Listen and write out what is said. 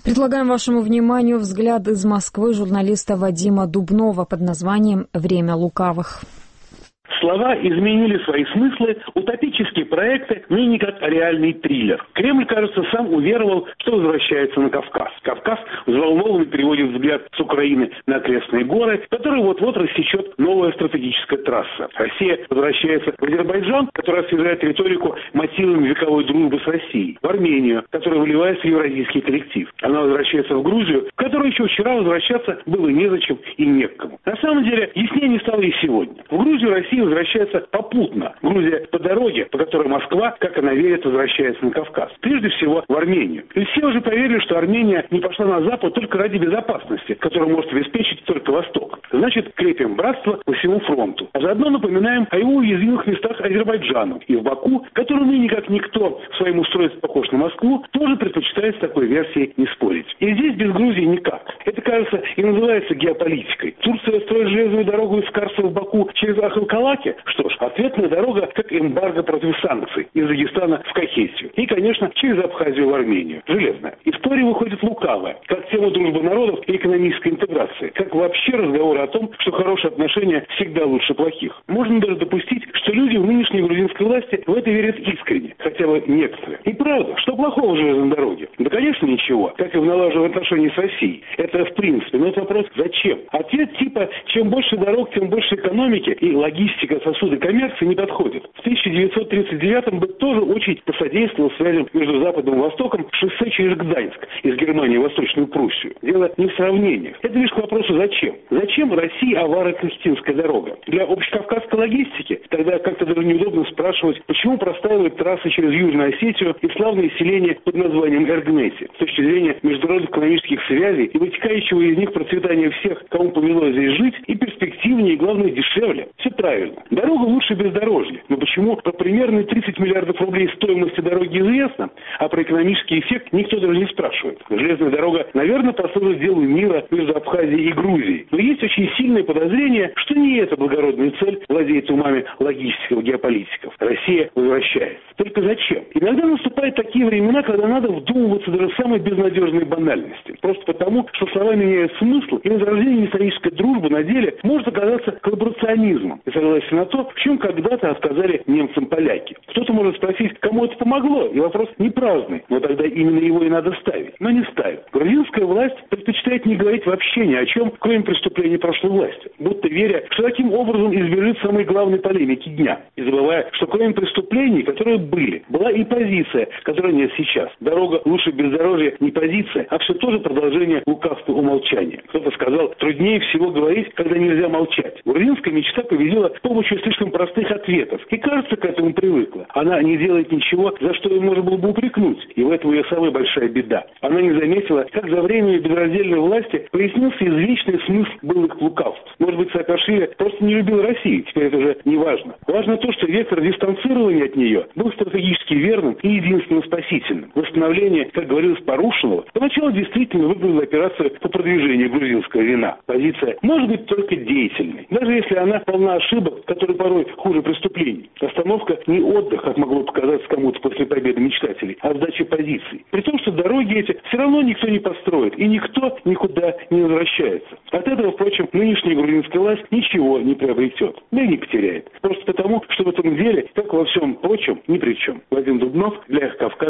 Предлагаем вашему вниманию взгляд из Москвы журналиста Вадима Дубнова под названием «Время лукавых». Слова изменили свои смыслы, утопические проекты ныне как реальный триллер. Кремль, кажется, сам уверовал, что возвращается на Кавказ. Кавказ взволнованно переводит взгляд с Украины на окрестные горы, которые вот-вот рассечет новая стратегическая трасса. Россия возвращается в Азербайджан, который освежает риторику мотивами вековой дружбы с Россией. В Армению, которая выливается в евразийский коллектив. Она возвращается в Грузию, в которую еще вчера возвращаться было незачем и не к кому. На самом деле, яснее не стало и сегодня. В Грузию Россия возвращается попутно. Грузия по дороге, по которой Москва, как она верит, возвращается на Кавказ. Прежде всего в Армению. Ведь все уже поверили, что Армения не пошла на Запад только ради безопасности, которую может обеспечить только Восток. Значит, крепим братство по всему фронту. А заодно напоминаем о его уязвимых местах Азербайджану. И в Баку, который ныне как никто в своем устройстве похож на Москву, тоже предпочитает с такой версией не спорить. И здесь без Грузии никак. Это, кажется, и называется геополитикой. Турция строит железную дорогу из Карса в Баку через Ахалкалаки. Что ж, ответная дорога как эмбарго против санкций из Дагестана в Кахетию. И, конечно, через Абхазию в Армению. Железная. История выходит лукавая. Как тема дружбы народов и экономической интеграции. Как вообще разговоры о том, что хорошие отношения всегда лучше плохих. Можно даже допустить, что люди в нынешней грузинской власти в это верят искренне. Хотя бы некоторые. И правда, что плохого в железной дороге? Да, конечно, ничего. Как и в налаживании отношений с Россией. Это в принципе. Но это вопрос, зачем? Ответ типа, чем больше дорог, тем больше экономики и логистика сосуды коммерции не подходит. В 1939-м бы тоже очень посодействовал связям между Западом и Востоком шоссе через Гданьск из Германии в Восточную Пруссию. Дело не в сравнениях. Это лишь к вопросу «зачем?». Зачем России Аваро-Кристинская дорога? Для общекавказской логистики тогда как-то даже неудобно спрашивать, почему простаивают трассы через Южную Осетию и славные селения под названием Эргнети. С точки зрения международных экономических связей и вытекающего из них процветания всех, кому повезло здесь жить, и перспективнее, и главное дешевле. Все правильно. Дорога лучше бездорожья. Но почему про примерные 30 миллиардов рублей стоимости дороги известно, а про экономический эффект никто даже не спрашивает? Железная дорога, наверное, послужит делу мира между Абхазией и Грузией. Но есть очень сильное подозрение, что не эта благородная цель владеет умами логистиков, геополитиков. Россия возвращается. Только зачем? Иногда наступают такие времена, когда надо вдумываться даже в самые безнадежные банальности. Просто потому, что слова меняют смысл, и возрождение исторической дружбы на деле может оказаться коллаборационизмом. И согласен на то, в чем когда-то отказали немцам поляки. Кто-то может спросить, кому это помогло, и вопрос не праздный, но тогда именно его и надо ставить. Но не ставят. Грузинская власть предпочитает не говорить вообще ни о чем, кроме преступлений прошлой власти, будто веря, что таким образом избежит самой главной полемики дня, и забывая, что кроме преступлений, которые были, была и позиция, которой нет сейчас. Дорога лучше бездорожья не позиция, а все тоже продолжение лукавства умолчания. Кто-то сказал, труднее всего говорить, когда нельзя молчать. Грузинская мечта победила с помощью слишком простых ответов. И, кажется, к этому привыкла. Она не делает ничего, за что ее можно было бы упрекнуть. И в этом ее самая большая беда. Она не заметила, как за время безраздельной власти прояснился извечный смысл былых лукавств. Может быть, Саакашвили просто не любил Россию. Теперь это уже не важно. Важно то, что вектор дистанцирования от нее был стратегически верным и единственно спасительным. Восстановление, как говорилось Порушенного, поначалу действительно выглядела операцию по продвижению грузинского вина. Позиция может быть только деятельной. Даже если она полна ошибок, которые порой хуже преступлений. Остановка не отдых, как могло показаться кому-то после победы мечтателей, а сдача позиций. При том, что дороги эти все равно никто не построит, и никто никуда не возвращается. От этого, впрочем, нынешняя грузинская власть ничего не приобретет, да и не потеряет. Просто потому, что в этом деле, как во всем прочем, ни при чем. Вадим Дубнов для «Кавказа».